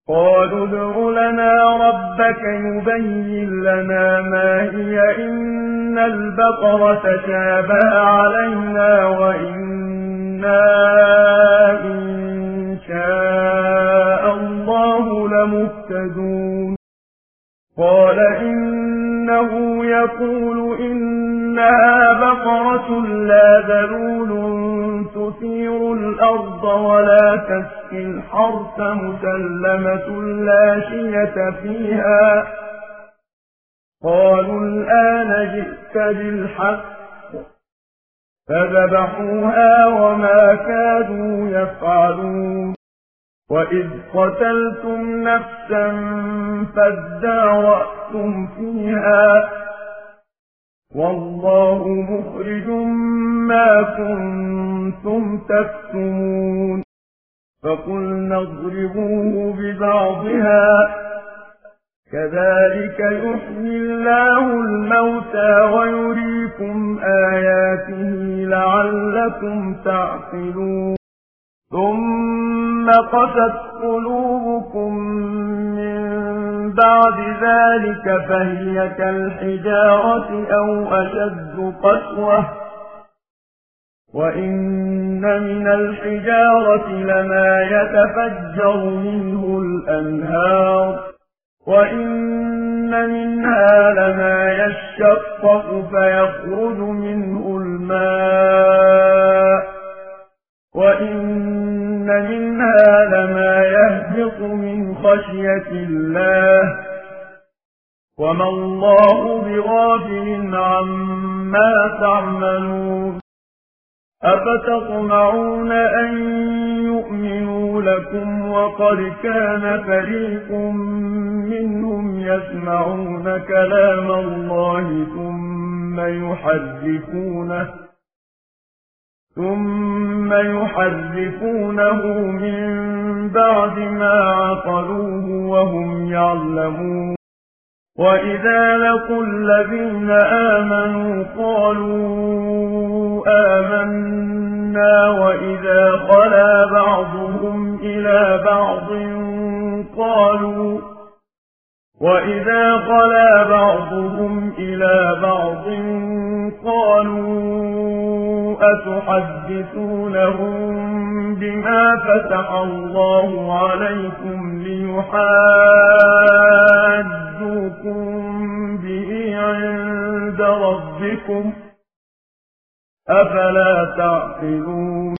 قالوا ادع لنا ربك يبين لنا ما هي إن البقرة تشابه علينا وإنا إن شاء الله لمهتدون قال إنه يقول إنها بقرة لا ذلول تثير الأرض ولا تسقي الحرث مسلمة لا شية فيها قالوا الآن جئت بالحق فذبحوها وما كادوا يفعلون وإذ قتلتم نفسا فادارأتم فيها والله مخرج ما كنتم تكتمون فقلنا اضربوه ببعضها كذلك يحيي الله الموتى ويريكم آياته لعلكم تعقلون ثم قست قلوبكم من بعد ذلك فهي كالحجارة أو أشد قسوة وإن من الحجارة لما يتفجر منه الأنهار وإن منها لما يشقق فيخرج منه الماء وإن منها لما يهبط من خشية الله وما الله بغافل عما تعملون أفتطمعون أن يؤمنوا لكم وقد كان فريق منهم يسمعون كلام الله ثم يحرفونه من بعد ما عقلوه وهم يعلمون وإذا لقوا الذين آمنوا قالوا آمنا وإذا خلا بعضهم إلى بعض قالوا أتحدثونهم بما فتح الله عليكم ليحاجوكم به عند ربكم أفلا تعقلون